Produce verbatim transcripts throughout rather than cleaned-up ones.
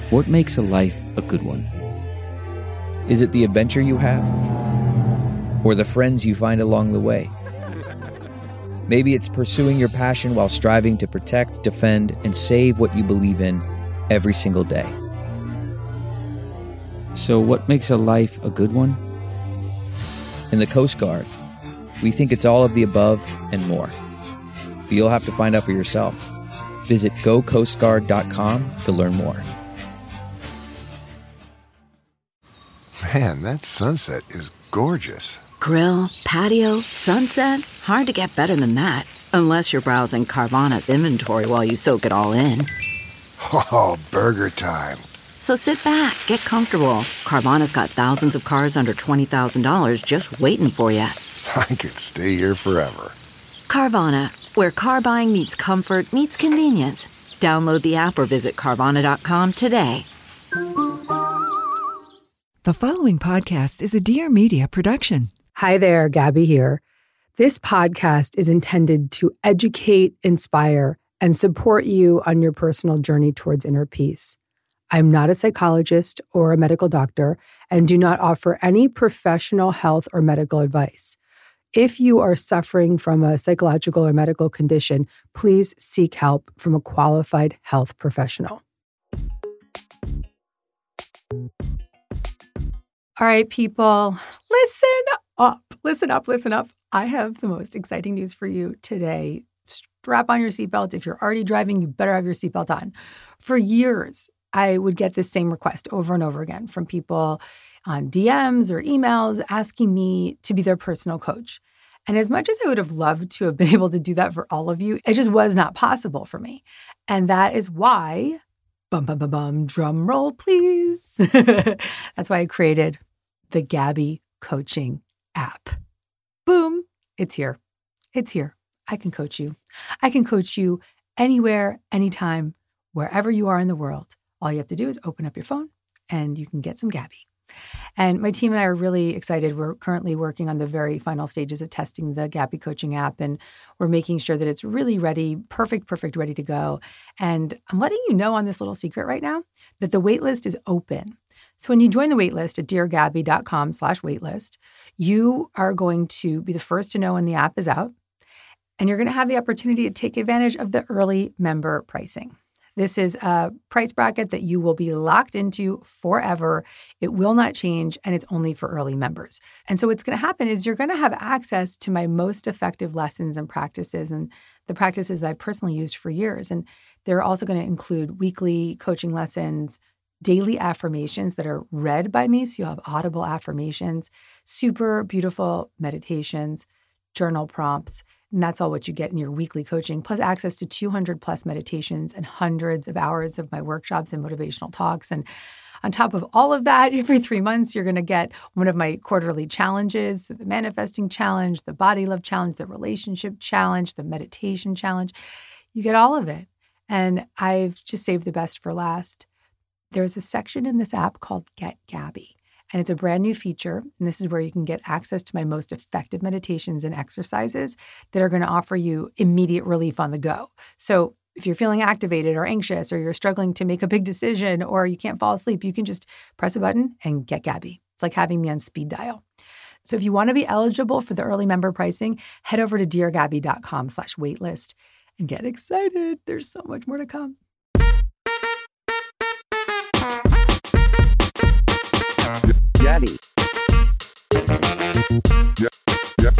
What makes a life a good one? Is it the adventure you have? Or the friends you find along the way? Maybe it's pursuing your passion while striving to protect, defend, and save what you believe in every single day. So what makes a life a good one? In the Coast Guard, we think it's all of the above and more. But you'll have to find out for yourself. Visit go coast guard dot com to learn more. Man, that sunset is gorgeous. Grill, patio, sunset. Hard to get better than that. Unless you're browsing Carvana's inventory while you soak it all in. Oh, burger time. So sit back, get comfortable. Carvana's got thousands of cars under twenty thousand dollars just waiting for you. I could stay here forever. Carvana, where car buying meets comfort, meets convenience. Download the app or visit Carvana dot com today. The following podcast is a Dear Media production. Hi there, Gabby here. This podcast is intended to educate, inspire, and support you on your personal journey towards inner peace. I'm not a psychologist or a medical doctor and do not offer any professional health or medical advice. If you are suffering from a psychological or medical condition, please seek help from a qualified health professional. All right, people, listen up, listen up, listen up. I have the most exciting news for you today. Strap on your seatbelt. If you're already driving, you better have your seatbelt on. For years, I would get this same request over and over again from people on D Ms or emails asking me to be their personal coach. And as much as I would have loved to have been able to do that for all of you, it just was not possible for me. And that is why, bum, bum, bum, bum, drum roll, please. That's why I created the Gabby Coaching app. Boom, it's here. It's here. I can coach you. I can coach you anywhere, anytime, wherever you are in the world. All you have to do is open up your phone and you can get some Gabby. And my team and I are really excited. We're currently working on the very final stages of testing the Gabby Coaching app, and we're making sure that it's really ready, perfect, perfect, ready to go. And I'm letting you know on this little secret right now that the waitlist is open. So when you join the waitlist at dear gabby dot com slash waitlist, you are going to be the first to know when the app is out, and you're going to have the opportunity to take advantage of the early member pricing. This is a price bracket that you will be locked into forever. It will not change, and it's only for early members. And so what's going to happen is you're going to have access to my most effective lessons and practices, and the practices that I personally used for years. And they're also going to include weekly coaching lessons, daily affirmations that are read by me, so you'll have audible affirmations, super beautiful meditations, journal prompts. And that's all what you get in your weekly coaching, plus access to two hundred plus meditations and hundreds of hours of my workshops and motivational talks. And on top of all of that, every three months, you're going to get one of my quarterly challenges, the manifesting challenge, the body love challenge, the relationship challenge, the meditation challenge. You get all of it. And I've just saved the best for last. There's a section in this app called Get Gabby. And it's a brand new feature. And this is where you can get access to my most effective meditations and exercises that are going to offer you immediate relief on the go. So if you're feeling activated or anxious, or you're struggling to make a big decision, or you can't fall asleep, you can just press a button and get Gabby. It's like having me on speed dial. So if you want to be eligible for the early member pricing, head over to dear gabby dot com slash waitlist and get excited. There's so much more to come. Gabby. Yeah, yeah.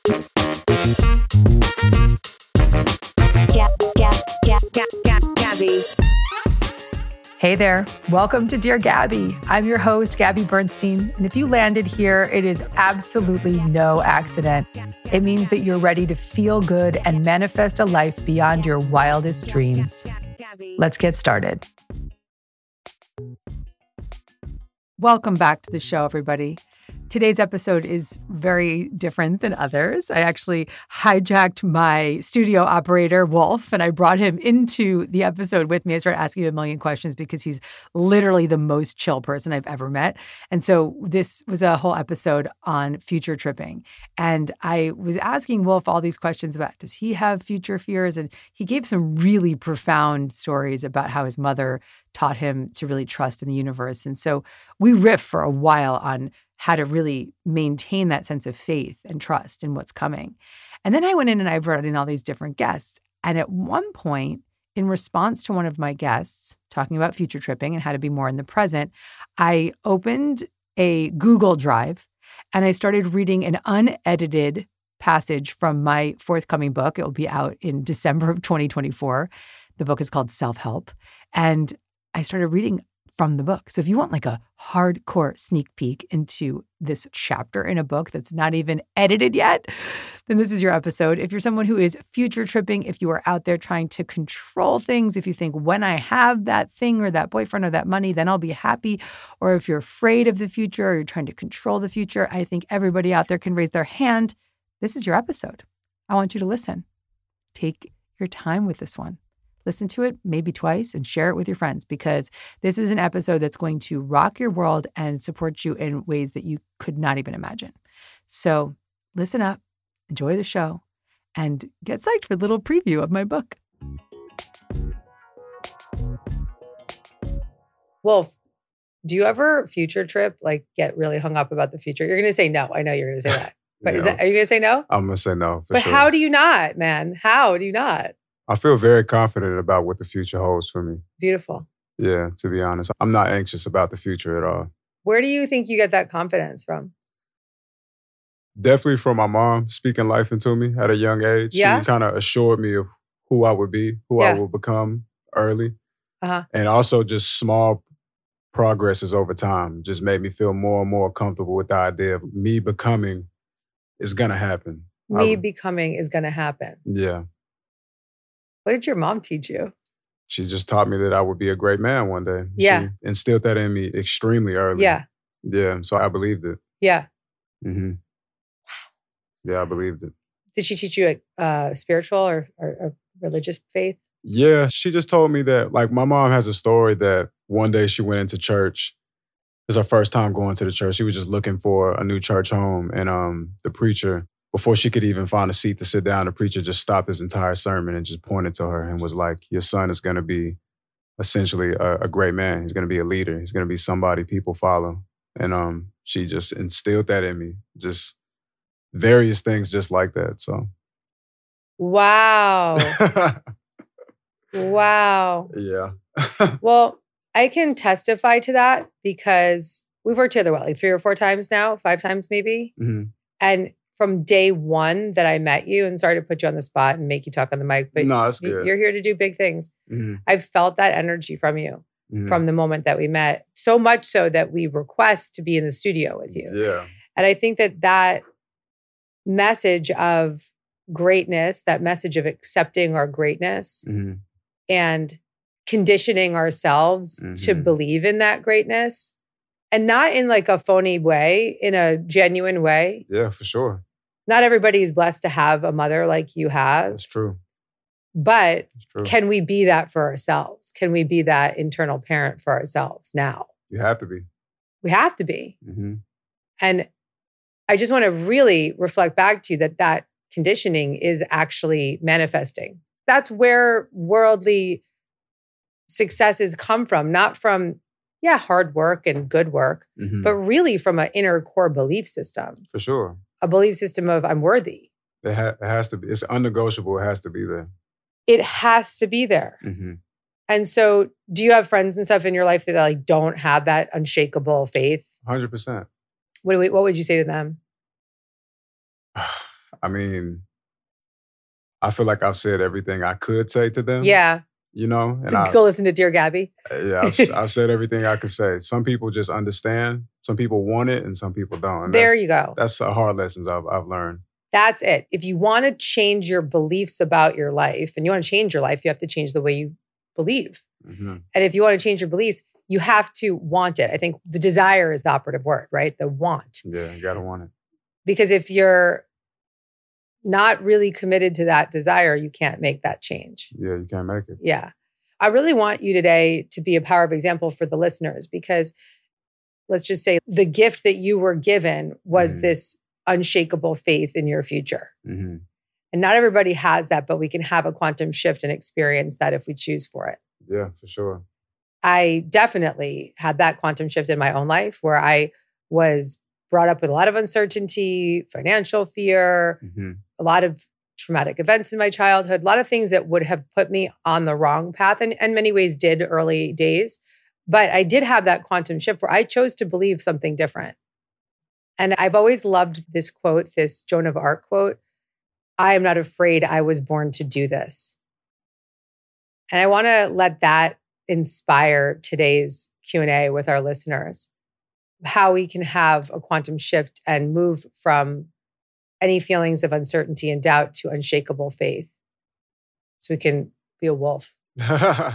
Gab, gab, gab, gab, gab, Gabby. Hey there. Welcome to Dear Gabby. I'm your host, Gabby Bernstein. And if you landed here, it is absolutely no accident. It means that you're ready to feel good and manifest a life beyond your wildest dreams. Let's get started. Welcome back to the show, everybody. Today's episode is very different than others. I actually hijacked my studio operator, Wolf, and I brought him into the episode with me. I started asking him a million questions because he's literally the most chill person I've ever met. And so this was a whole episode on future tripping. And I was asking Wolf all these questions about, does he have future fears? And he gave some really profound stories about how his mother taught him to really trust in the universe. And so we riffed for a while on how to really maintain that sense of faith and trust in what's coming. And then I went in and I brought in all these different guests. And at one point, in response to one of my guests talking about future tripping and how to be more in the present, I opened a Google Drive and I started reading an unedited passage from my forthcoming book. It will be out in December of twenty twenty-four. The book is called Self-Help. And I started reading from the book. So if you want like a hardcore sneak peek into this chapter in a book that's not even edited yet, then this is your episode. If you're someone who is future tripping, if you are out there trying to control things, if you think when I have that thing or that boyfriend or that money, then I'll be happy, or if you're afraid of the future or you're trying to control the future, I think everybody out there can raise their hand. This is your episode. I want you to listen. Take your time with this one. Listen to it maybe twice and share it with your friends, because this is an episode that's going to rock your world and support you in ways that you could not even imagine. So listen up, enjoy the show, and get psyched for a little preview of my book. Wolf, do you ever future trip, like get really hung up about the future? You're going to say no. I know you're going to say that. But Yeah. is that, are you going to say no? I'm gonna say no. For But sure. how do you not, man? How do you not? I feel very confident about what the future holds for me. Beautiful. Yeah, to be honest, I'm not anxious about the future at all. Where do you think you get that confidence from? Definitely from my mom speaking life into me at a young age. Yeah? She kind of assured me of who I would be, who Yeah. I would become early. Uh-huh. And also just small progresses over time just made me feel more and more comfortable with the idea of me becoming is going to happen. Me I- becoming is going to happen. Yeah. What did your mom teach you? She just taught me that I would be a great man one day. Yeah. She instilled that in me extremely early. Yeah. Yeah. So I believed it. Yeah. hmm Yeah, I believed it. Did she teach you a uh, spiritual or, or, or religious faith? Yeah, she just told me that, like, my mom has a story that one day she went into church. It was her first time going to the church. She was just looking for a new church home. And um, the preacher, before she could even find a seat to sit down, the preacher just stopped his entire sermon and just pointed to her and was like, your son is going to be essentially a, a great man. He's going to be a leader. He's going to be somebody people follow. And um, she just instilled that in me. Just various things just like that. So. Wow. Wow. Yeah. Well, I can testify to that because we've worked together, what, like three or four times now, five times maybe. Mhm. And from day one that I met you, and sorry to put you on the spot and make you talk on the mic, but No, it's y- good. you're here to do big things. Mhm. I've felt that energy from you Mhm. from the moment that we met, so much so that we request to be in the studio with you. Yeah. And I think that that message of greatness, that message of accepting our greatness Mhm. and conditioning ourselves to Mhm. believe in that greatness, and not in like a phony way, in a genuine way. Yeah, for sure. Not everybody is blessed to have a mother like you have, That's true. but That's true. can we be that for ourselves? Can we be that internal parent for ourselves now? You have to be. We have to be. hmm And I just want to really reflect back to you that that conditioning is actually manifesting. That's where worldly successes come from, not from, yeah, hard work and good work, hmm but really from an inner core belief system, For sure. a belief system of I'm worthy. It, ha- it has to be. It's unnegotiable. It has to be there. It has to be there. hmm And so do you have friends and stuff in your life that like don't have that unshakable faith? one hundred percent. What, do we, what would you say to them? I mean, I feel like I've said everything I could say to them. Yeah. You know? And I, Go listen to Dear Gabby. yeah, I've, I've said everything I could say. Some people just understand. Some people want it and some people don't. And There that's- you go. That's the hard lessons I've, I've learned. That's it. If you want to change your beliefs about your life and you want to change your life, you have to change the way you believe. hmm And if you want to change your beliefs, you have to want it. I think the desire is the operative word, right? The want. Yeah, you gotta want it. Because if you're not really committed to that desire, you can't make that change. Yeah, you can't make it. Yeah. I really want you today to be a power of example for the listeners, because let's just say the gift that you were given was mm-hmm. this unshakable faith in your future. Mm-hmm. And not everybody has that, but we can have a quantum shift and experience that if we choose for it. Yeah, for sure. I definitely had that quantum shift in my own life where I was brought up with a lot of uncertainty, financial fear, mm-hmm. a lot of traumatic events in my childhood, a lot of things that would have put me on the wrong path, and in many ways did early days. But I did have that quantum shift where I chose to believe something different. And I've always loved this quote, this Joan of Arc quote, "I am not afraid, I was born to do this." And I want to let that inspire today's Q and A with our listeners, how we can have a quantum shift and move from any feelings of uncertainty and doubt to unshakable faith, so we can be a wolf. It's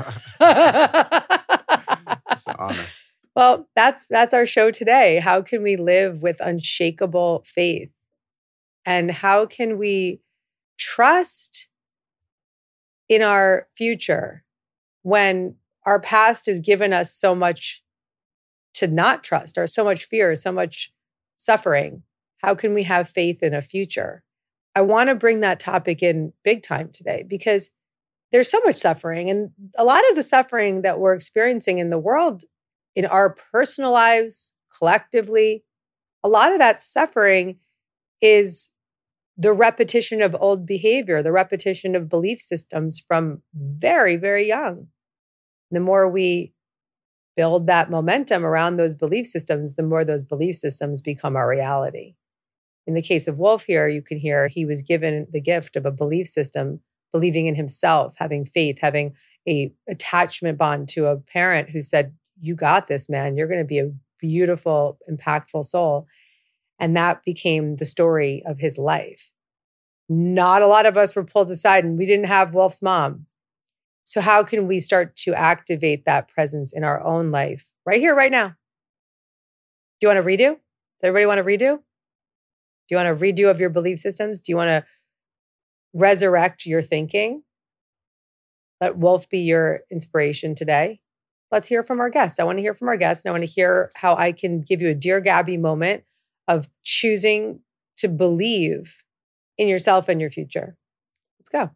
an honor. Well, that's that's our show today. How can we live with unshakable faith? And how can we trust in our future when our past has given us so much to not trust, or so much fear, so much suffering? How can we have faith in a future? I want to bring that topic in big time today, because there's so much suffering, and a lot of the suffering that we're experiencing in the world, in our personal lives, collectively, a lot of that suffering is the repetition of old behavior, the repetition of belief systems from very, very young. The more we build that momentum around those belief systems, the more those belief systems become our reality. In the case of Wolf here, you can hear he was given the gift of a belief system, believing in himself, having faith, having a attachment bond to a parent who said, "You got this, man. You're going to be a beautiful, impactful soul." And that became the story of his life. Not a lot of us were pulled aside, and we didn't have Wolf's mom. So how can we start to activate that presence in our own life right here, right now? Do you want to redo? Does everybody want to redo? Do you want a redo of your belief systems? Do you want to resurrect your thinking? Let Wolf be your inspiration today. Let's hear from our guest. I want to hear from our guest, and I want to hear how I can give you a Dear Gabby moment of choosing to believe in yourself and your future. Let's go.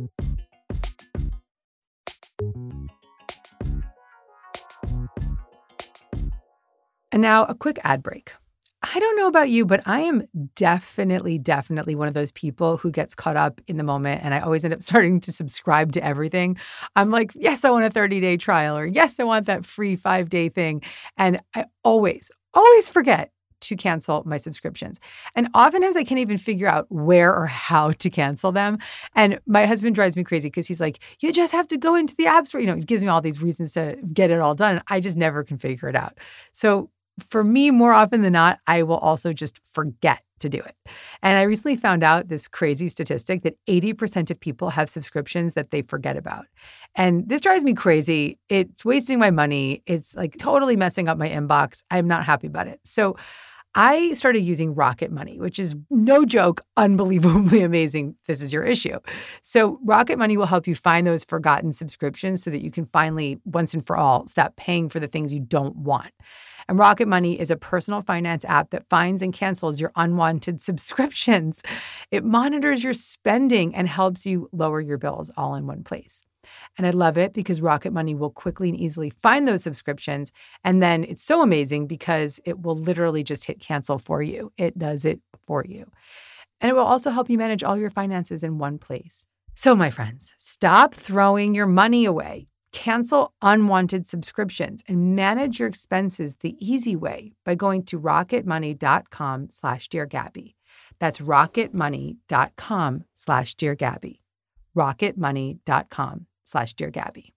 And now a quick ad break. I don't know about you, but I am definitely, definitely one of those people who gets caught up in the moment, and I always end up starting to subscribe to everything. I'm like, yes, I want a thirty-day trial, or yes, I want that free five-day thing. And I always, always forget to cancel my subscriptions. And oftentimes I can't even figure out where or how to cancel them. And my husband drives me crazy because he's like, you just have to go into the app store. You know, he gives me all these reasons to get it all done. I just never can figure it out. So for me, more often than not, I will also just forget to do it. And I recently found out this crazy statistic that eighty percent of people have subscriptions that they forget about. And this drives me crazy. It's wasting my money. It's like totally messing up my inbox. I'm not happy about it. So I started using Rocket Money, which is no joke, unbelievably amazing. This is your issue. So Rocket Money will help you find those forgotten subscriptions so that you can finally, once and for all, stop paying for the things you don't want. And Rocket Money is a personal finance app that finds and cancels your unwanted subscriptions. It monitors your spending and helps you lower your bills all in one place. And I love it because Rocket Money will quickly and easily find those subscriptions. And then it's so amazing because it will literally just hit cancel for you. It does it for you. And it will also help you manage all your finances in one place. So my friends, stop throwing your money away. Cancel unwanted subscriptions and manage your expenses the easy way by going to rocketmoney.com slash Dear Gabby. That's rocketmoney.com slash Dear Gabby. rocketmoney.com slash Dear Gabby.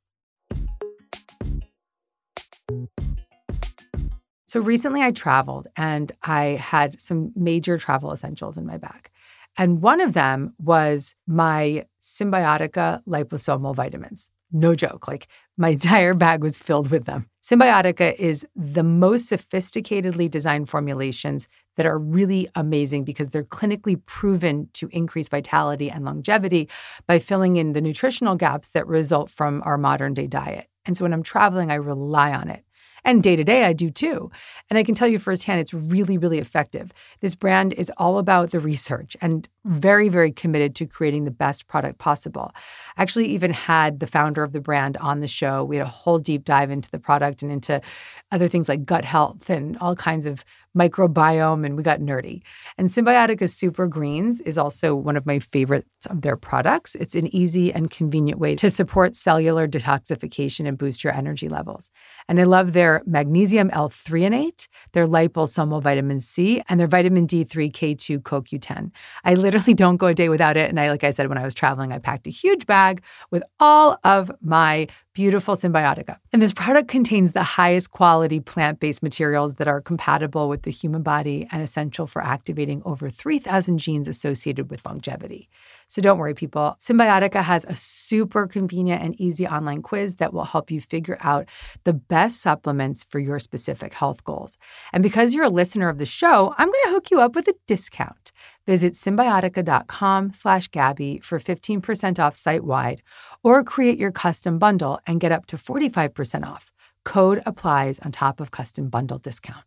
So recently I traveled and I had some major travel essentials in my bag. And one of them was my Symbiotica liposomal vitamins. No joke. Like my entire bag was filled with them. Symbiotica is the most sophisticatedly designed formulations that are really amazing because they're clinically proven to increase vitality and longevity by filling in the nutritional gaps that result from our modern day diet. And so when I'm traveling, I rely on it. And day to day, I do too. And I can tell you firsthand, it's really, really effective. This brand is all about the research and very, very committed to creating the best product possible. I actually even had the founder of the brand on the show. We had a whole deep dive into the product and into other things like gut health and all kinds of microbiome, and we got nerdy. And Symbiotica Super Greens is also one of my favorites of their products. It's an easy and convenient way to support cellular detoxification and boost your energy levels. And I love their magnesium L-threonate, their liposomal vitamin C, and their vitamin D three K two Co Q ten. I literally don't go a day without it. And I, like I said, when I was traveling, I packed a huge bag with all of my beautiful Symbiotica. And this product contains the highest quality plant-based materials that are compatible with the human body and essential for activating over three thousand genes associated with longevity. So don't worry, people. Symbiotica has a super convenient and easy online quiz that will help you figure out the best supplements for your specific health goals. And because you're a listener of the show, I'm going to hook you up with a discount. Visit Symbiotica.com slash Gabby for fifteen percent off site-wide, or create your custom bundle and get up to forty-five percent off. Code applies on top of custom bundle discount.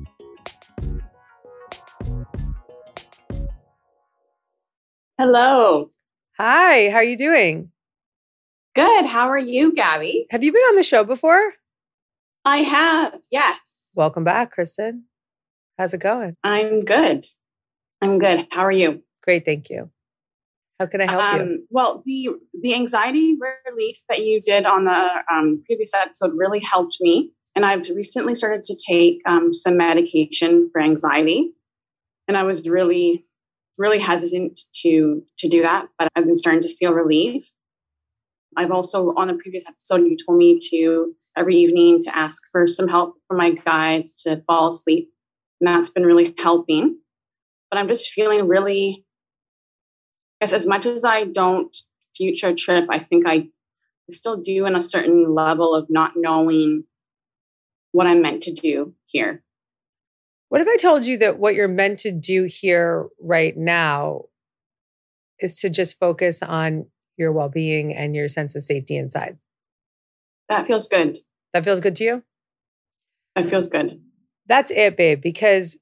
Hello. Hi, how are you doing? Good. How are you, Gabby? Have you been on the show before? I have, yes. Welcome back, Kristen. How's it going? I'm good. I'm good. How are you? Great, thank you. How can I help um, you? Well, the the anxiety relief that you did on the um, previous episode really helped me. And I've recently started to take um, some medication for anxiety. And I was really, really hesitant to, to do that, but I've been starting to feel relief. I've also, on a previous episode, you told me to every evening to ask for some help from my guides to fall asleep. And that's been really helping. But I'm just feeling really, I guess as much as I don't future trip, I think I still do in a certain level of not knowing what I'm meant to do here. What if I told you that what you're meant to do here right now is to just focus on your well-being and your sense of safety inside? That feels good. That feels good to you? That feels good. That's it, babe, because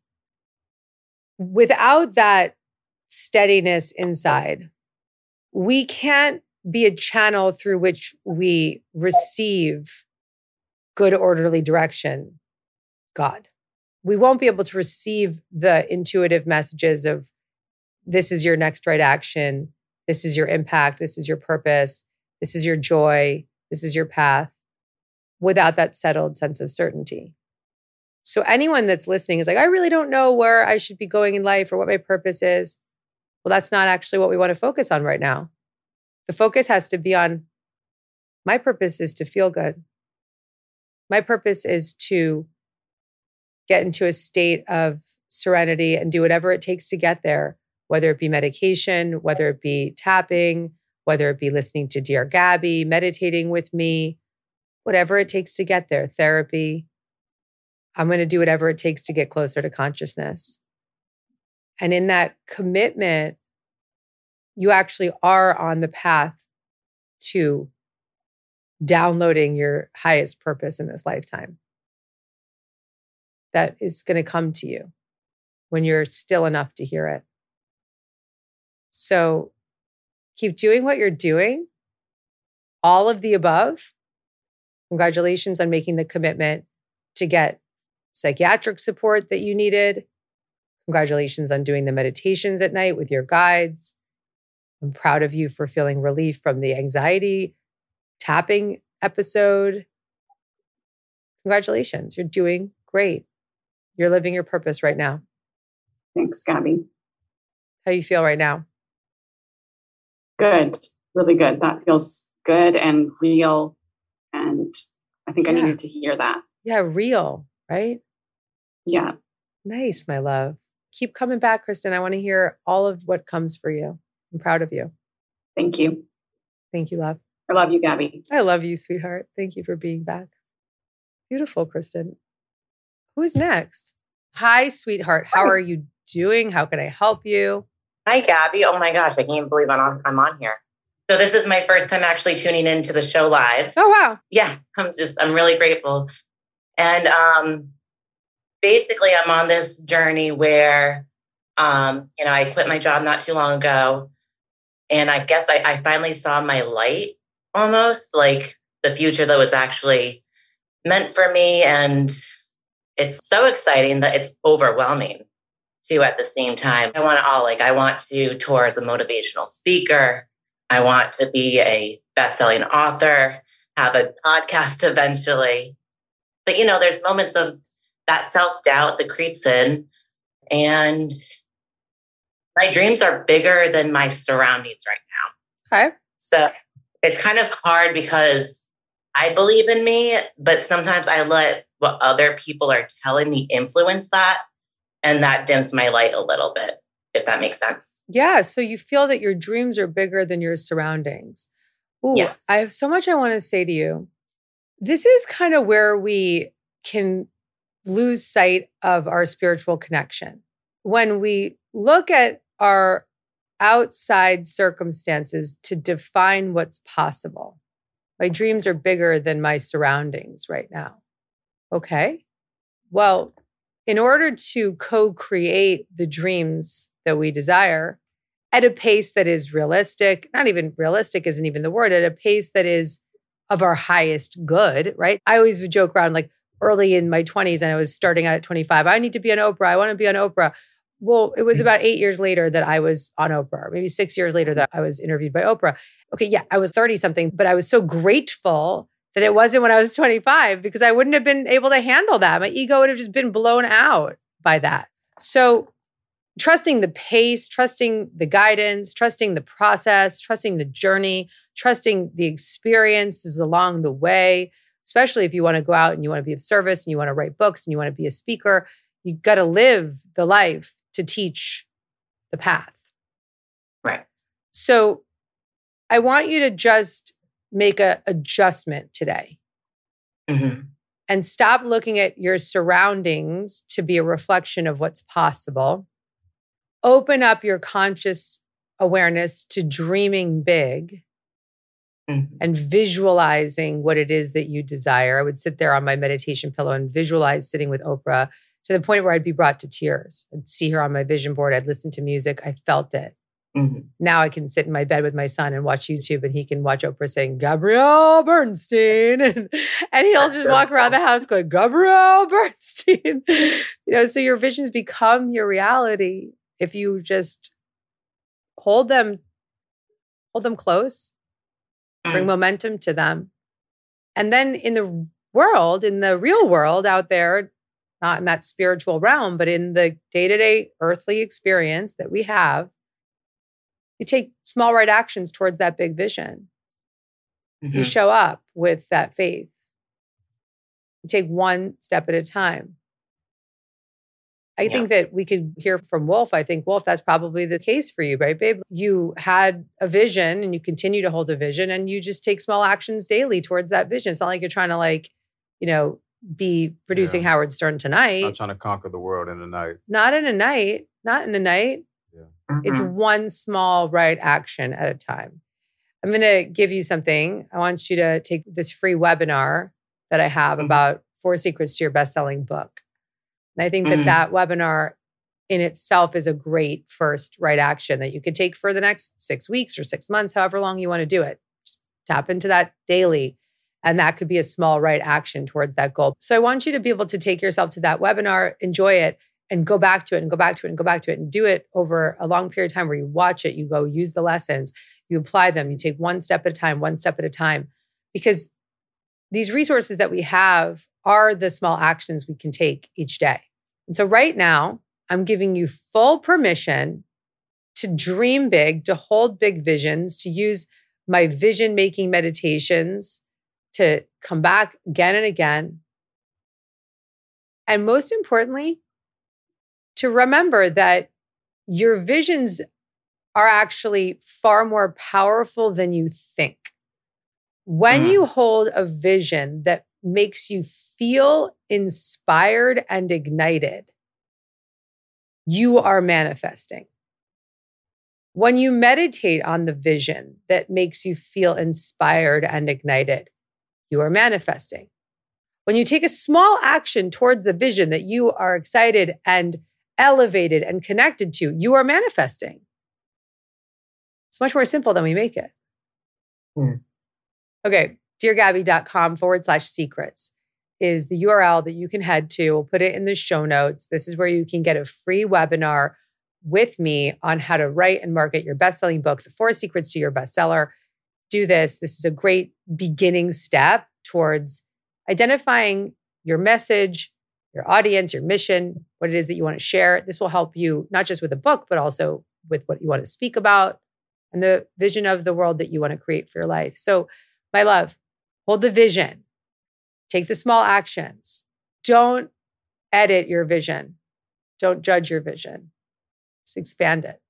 without that steadiness inside, we can't be a channel through which we receive good, orderly direction, God. We won't be able to receive the intuitive messages of this is your next right action, this is your impact, this is your purpose, this is your joy, this is your path, without that settled sense of certainty. So anyone that's listening is like, I really don't know where I should be going in life or what my purpose is. Well, that's not actually what we want to focus on right now. The focus has to be on, my purpose is to feel good. My purpose is to get into a state of serenity and do whatever it takes to get there, whether it be medication, whether it be tapping, whether it be listening to Dear Gabby, meditating with me, whatever it takes to get there, therapy. I'm going to do whatever it takes to get closer to consciousness. And in that commitment, you actually are on the path to downloading your highest purpose in this lifetime. That is going to come to you when you're still enough to hear it. So keep doing what you're doing. All of the above. Congratulations on making the commitment to get psychiatric support that you needed. Congratulations on doing the meditations at night with your guides. I'm proud of you for feeling relief from the anxiety tapping episode. Congratulations. You're doing great. You're living your purpose right now. Thanks, Gabby. How you feel right now? Good. Really good. That feels good and real. And I think yeah. I needed to hear that. Yeah, real, right? Yeah. Nice, my love. Keep coming back, Kristen. I want to hear all of what comes for you. I'm proud of you. Thank you. Thank you, love. I love you, Gabby. I love you, sweetheart. Thank you for being back. Beautiful, Kristen. Who's next? Hi, sweetheart. How are you doing? How can I help you? Hi, Gabby. Oh my gosh, I can't believe I'm on, I'm on here. So this is my first time actually tuning into the show live. Oh, wow. Yeah, I'm just, I'm really grateful. And um, basically I'm on this journey where, um, you know, I quit my job not too long ago. And I guess I, I finally saw my light, almost like the future that was actually meant for me. And it's so exciting that it's overwhelming too at the same time. I want it all. Like, I want to tour as a motivational speaker. I want to be a best-selling author, have a podcast eventually. But, you know, there's moments of that self-doubt that creeps in. And my dreams are bigger than my surroundings right now. Okay. So it's kind of hard because I believe in me, but sometimes I let what other people are telling me influence that. And that dims my light a little bit, if that makes sense. Yeah. So you feel that your dreams are bigger than your surroundings. Ooh, Yes. I have so much I want to say to you. This is kind of where we can lose sight of our spiritual connection. When we look at our outside circumstances to define what's possible. My dreams are bigger than my surroundings right now. Okay. Well, in order to co-create the dreams that we desire at a pace that is realistic, not even realistic isn't even the word, at a pace that is of our highest good, right? I always would joke around like early in my twenties and I was starting out at twenty-five. I need to be on Oprah. I want to be on Oprah. Well, it was about eight years later that I was on Oprah, or maybe six years later that I was interviewed by Oprah. Okay, yeah, I was thirty something, but I was so grateful that it wasn't when I was twenty-five because I wouldn't have been able to handle that. My ego would have just been blown out by that. So trusting the pace, trusting the guidance, trusting the process, trusting the journey, trusting the experiences along the way, especially if you want to go out and you want to be of service and you want to write books and you want to be a speaker, you got to live the life to teach the path. Right. So I want you to just make an adjustment today. Mm-hmm. And stop looking at your surroundings to be a reflection of what's possible. Open up your conscious awareness to dreaming big Mm-hmm. and visualizing what it is that you desire. I would sit there on my meditation pillow and visualize sitting with Oprah to the point where I'd be brought to tears. I'd see her on my vision board. I'd listen to music. I felt it. Mm-hmm. Now I can sit in my bed with my son and watch YouTube and he can watch Oprah saying, Gabrielle Bernstein. And, and he'll just walk around the house going, Gabrielle Bernstein. You know, so your visions become your reality if you just hold them, hold them close, bring momentum to them. And then in the world, in the real world out there, not in that spiritual realm, but in the day-to-day earthly experience that we have, you take small right actions towards that big vision. Mm-hmm. You show up with that faith. You take one step at a time. I yeah. think that we could hear from Wolf. I think, Wolf, that's probably the case for you, right, babe? You had a vision and you continue to hold a vision and you just take small actions daily towards that vision. It's not like you're trying to like, you know, be producing yeah. Howard Stern tonight. Not trying to conquer the world in a night. Not in a night. Not in a night. Yeah. Mm-hmm. It's one small right action at a time. I'm going to give you something. I want you to take this free webinar that I have mm-hmm. about four secrets to your best-selling book. And I think that mm-hmm. that webinar in itself is a great first right action that you could take for the next six weeks or six months, however long you want to do it. Just tap into that daily. And that could be a small right action towards that goal. So I want you to be able to take yourself to that webinar, enjoy it, and go back to it and go back to it and go back to it and do it over a long period of time where you watch it, you go use the lessons, you apply them, you take one step at a time, one step at a time. Because these resources that we have are the small actions we can take each day. And so right now, I'm giving you full permission to dream big, to hold big visions, to use my vision-making meditations, to come back again and again. And most importantly, to remember that your visions are actually far more powerful than you think. When Mm. you hold a vision that makes you feel inspired and ignited, you are manifesting. When you meditate on the vision that makes you feel inspired and ignited, you are manifesting. When you take a small action towards the vision that you are excited and elevated and connected to, you are manifesting. It's much more simple than we make it. Hmm. Okay, deargabby.com forward slash secrets is the U R L that you can head to. We'll put it in the show notes. This is where you can get a free webinar with me on how to write and market your best-selling book, The Four Secrets to Your Bestseller. Do this. This is a great beginning step towards identifying your message, your audience, your mission, what it is that you want to share. This will help you not just with a book, but also with what you want to speak about and the vision of the world that you want to create for your life. So, my love, hold the vision. Take the small actions. Don't edit your vision. Don't judge your vision. Just expand it.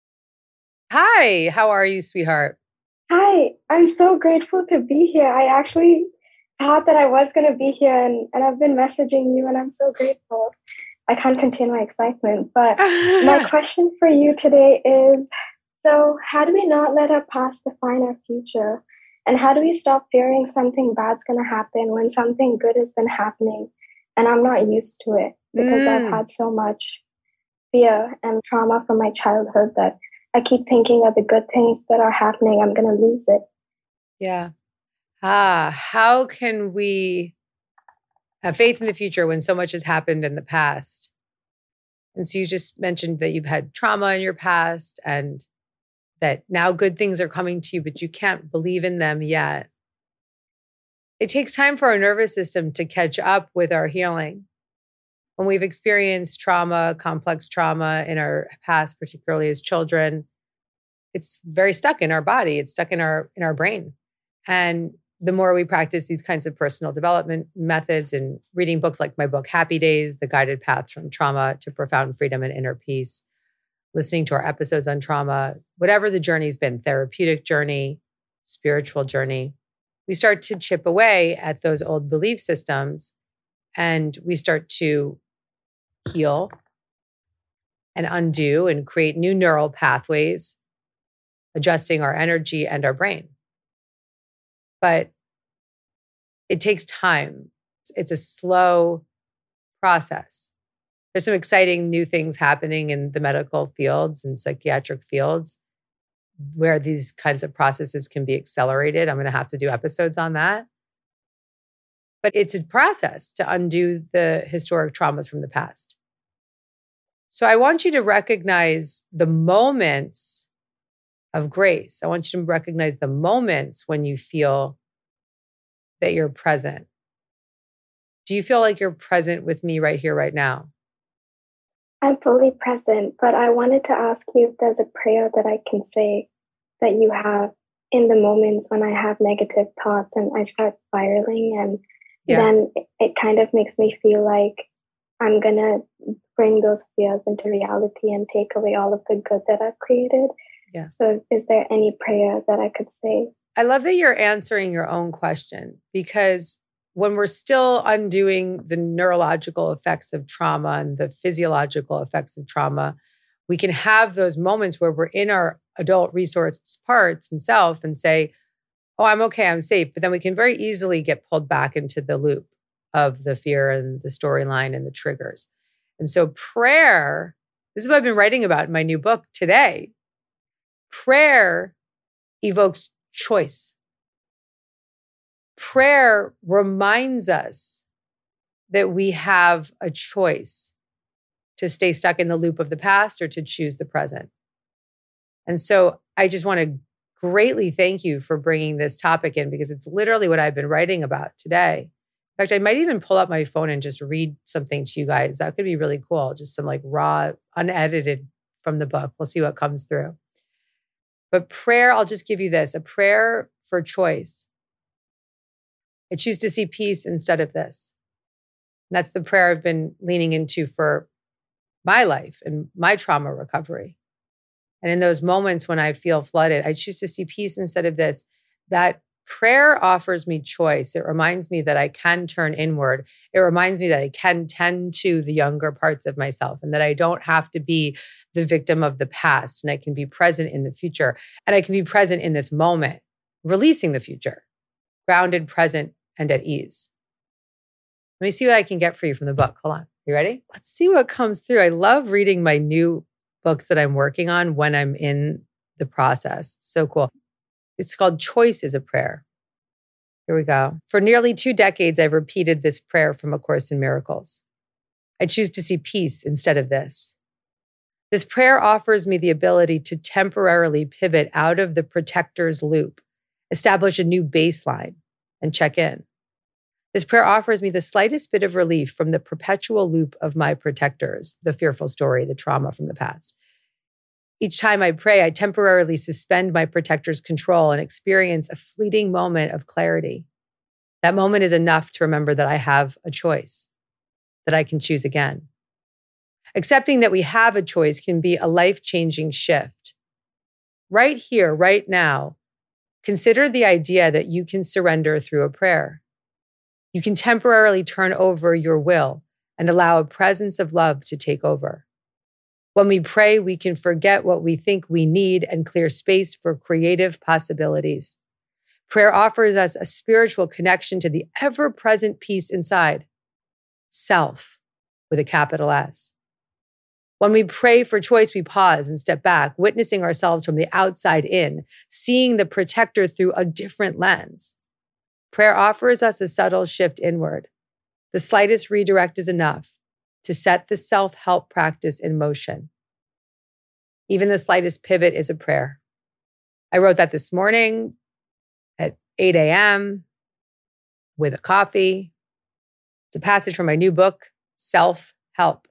Hi, how are you, sweetheart? Hi, I'm so grateful to be here. I actually thought that I was going to be here and, and I've been messaging you and I'm so grateful. I can't contain my excitement. But my question for you today is, so how do we not let our past define our future? And how do we stop fearing something bad's going to happen when something good has been happening and I'm not used to it because mm. I've had so much fear and trauma from my childhood that I keep thinking of the good things that are happening. I'm going to lose it. Yeah. Ah, how can we have faith in the future when so much has happened in the past? And so you just mentioned that you've had trauma in your past and that now good things are coming to you, but you can't believe in them yet. It takes time for our nervous system to catch up with our healing. When we've experienced trauma, complex trauma in our past, particularly as children, it's very stuck in our body. It's stuck in our in our brain. And the more we practice these kinds of personal development methods and reading books like my book, Happy Days, The Guided Path from Trauma to Profound Freedom and Inner Peace, listening to our episodes on trauma, whatever the journey's been, therapeutic journey, spiritual journey, we start to chip away at those old belief systems and we start to heal and undo and create new neural pathways, adjusting our energy and our brain. But it takes time. It's a slow process. There's some exciting new things happening in the medical fields and psychiatric fields where these kinds of processes can be accelerated. I'm going to have to do episodes on that. But it's a process to undo the historic traumas from the past. So I want you to recognize the moments of grace. I want you to recognize the moments when you feel that you're present. Do you feel like you're present with me right here, right now? I'm fully present, but I wanted to ask you if there's a prayer that I can say that you have in the moments when I have negative thoughts and I start spiraling, and yeah. then it kind of makes me feel like I'm going to bring those fears into reality and take away all of the good that I've created. Yeah. So is there any prayer that I could say? I love that you're answering your own question, because when we're still undoing the neurological effects of trauma and the physiological effects of trauma, we can have those moments where we're in our adult resource parts and self and say, oh, I'm okay, I'm safe. But then we can very easily get pulled back into the loop of the fear and the storyline and the triggers. And so prayer, this is what I've been writing about in my new book today. Prayer evokes choice. Prayer reminds us that we have a choice to stay stuck in the loop of the past or to choose the present. And so I just want to greatly thank you for bringing this topic in, because it's literally what I've been writing about today. In fact, I might even pull up my phone and just read something to you guys. That could be really cool. Just some like raw, unedited from the book. We'll see what comes through. But prayer, I'll just give you this, a prayer for choice. I choose to see peace instead of this. And that's the prayer I've been leaning into for my life and my trauma recovery. And in those moments when I feel flooded, I choose to see peace instead of this. That Prayer offers me choice. It reminds me that I can turn inward. It reminds me that I can tend to the younger parts of myself and that I don't have to be the victim of the past, and I can be present in the future, and I can be present in this moment, releasing the future, grounded, present, and at ease. Let me see what I can get for you from the book. Hold on. You ready? Let's see what comes through. I love reading my new books that I'm working on when I'm in the process. It's so cool. It's called Choice is a Prayer. Here we go. For nearly two decades, I've repeated this prayer from A Course in Miracles. I choose to see peace instead of this. This prayer offers me the ability to temporarily pivot out of the protector's loop, establish a new baseline, and check in. This prayer offers me the slightest bit of relief from the perpetual loop of my protectors, the fearful story, the trauma from the past. Each time I pray, I temporarily suspend my protector's control and experience a fleeting moment of clarity. That moment is enough to remember that I have a choice, that I can choose again. Accepting that we have a choice can be a life-changing shift. Right here, right now, consider the idea that you can surrender through a prayer. You can temporarily turn over your will and allow a presence of love to take over. When we pray, we can forget what we think we need and clear space for creative possibilities. Prayer offers us a spiritual connection to the ever-present peace inside, self, with a capital S. When we pray for choice, we pause and step back, witnessing ourselves from the outside in, seeing the protector through a different lens. Prayer offers us a subtle shift inward. The slightest redirect is enough to set the self-help practice in motion. Even the slightest pivot is a prayer. I wrote that this morning at eight a.m. with a coffee. It's a passage from my new book, Self-Help.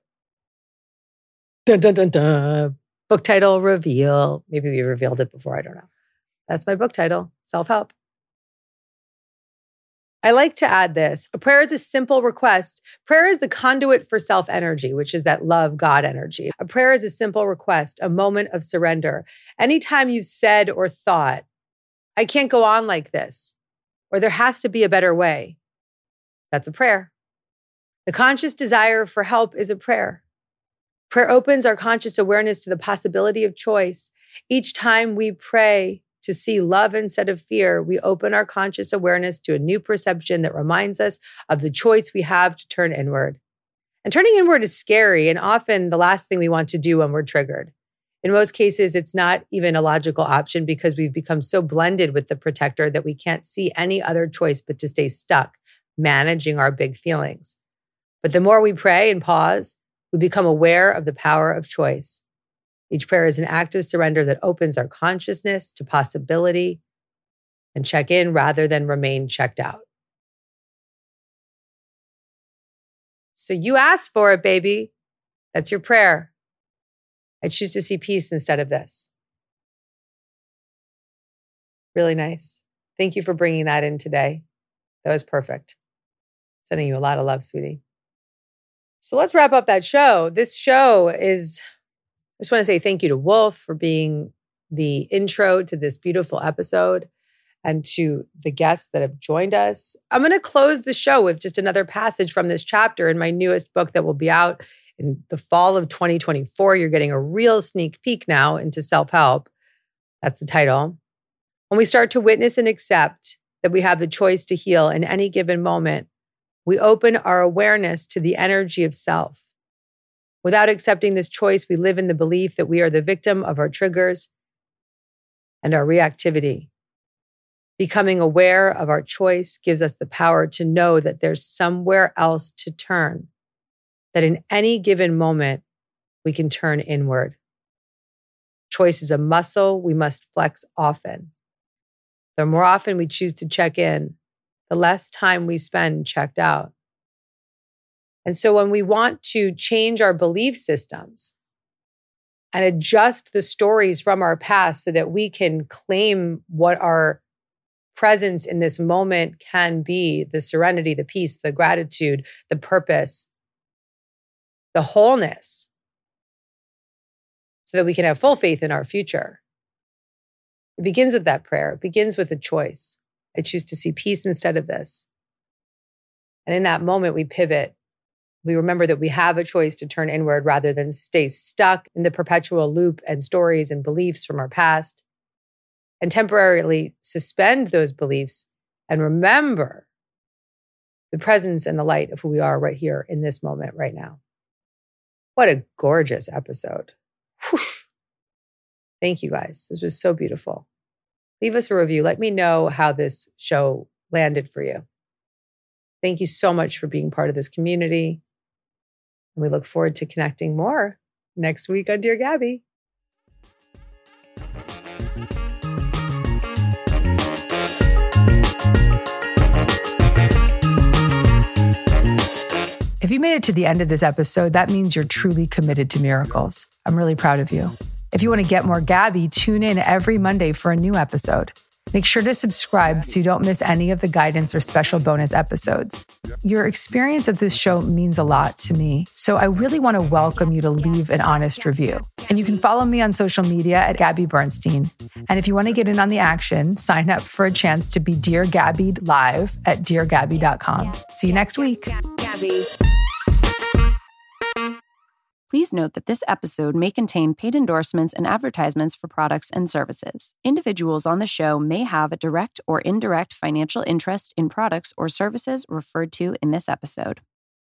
Dun, dun, dun, dun. Book title reveal. Maybe we revealed it before, I don't know. That's my book title, Self-Help. I like to add this. A prayer is a simple request. Prayer is the conduit for self-energy, which is that love God energy. A prayer is a simple request, a moment of surrender. Anytime you've said or thought, I can't go on like this, or there has to be a better way, that's a prayer. The conscious desire for help is a prayer. Prayer opens our conscious awareness to the possibility of choice. Each time we pray to see love instead of fear, we open our conscious awareness to a new perception that reminds us of the choice we have to turn inward. And turning inward is scary and often the last thing we want to do when we're triggered. In most cases, it's not even a logical option because we've become so blended with the protector that we can't see any other choice but to stay stuck, managing our big feelings. But the more we pray and pause, we become aware of the power of choice. Each prayer is an act of surrender that opens our consciousness to possibility and check in rather than remain checked out. So you asked for it, baby. That's your prayer. I choose to see peace instead of this. Really nice. Thank you for bringing that in today. That was perfect. Sending you a lot of love, sweetie. So let's wrap up that show. This show is... I just want to say thank you to Wolf for being the intro to this beautiful episode and to the guests that have joined us. I'm going to close the show with just another passage from this chapter in my newest book that will be out in the fall of twenty twenty-four. You're getting a real sneak peek now into self-help. That's the title. When we start to witness and accept that we have the choice to heal in any given moment, we open our awareness to the energy of self. Without accepting this choice, we live in the belief that we are the victim of our triggers and our reactivity. Becoming aware of our choice gives us the power to know that there's somewhere else to turn, that in any given moment, we can turn inward. Choice is a muscle we must flex often. The more often we choose to check in, the less time we spend checked out. And so when we want to change our belief systems and adjust the stories from our past so that we can claim what our presence in this moment can be, the serenity, the peace, the gratitude, the purpose, the wholeness, so that we can have full faith in our future. It begins with that prayer. It begins with a choice. I choose to see peace instead of this. And in that moment, we pivot. We remember that we have a choice to turn inward rather than stay stuck in the perpetual loop and stories and beliefs from our past, and temporarily suspend those beliefs and remember the presence and the light of who we are right here in this moment right now. What a gorgeous episode. Whew. Thank you guys. This was so beautiful. Leave us a review. Let me know how this show landed for you. Thank you so much for being part of this community. And we look forward to connecting more next week on Dear Gabby. If you made it to the end of this episode, that means you're truly committed to miracles. I'm really proud of you. If you want to get more Gabby, tune in every Monday for a new episode. Make sure to subscribe so you don't miss any of the guidance or special bonus episodes. Your experience of this show means a lot to me, so I really want to welcome you to leave an honest review. And you can follow me on social media at Gabby Bernstein. And if you want to get in on the action, sign up for a chance to be Dear Gabby live at dear gabby dot com. See you next week. Gabby. Please note that this episode may contain paid endorsements and advertisements for products and services. Individuals on the show may have a direct or indirect financial interest in products or services referred to in this episode.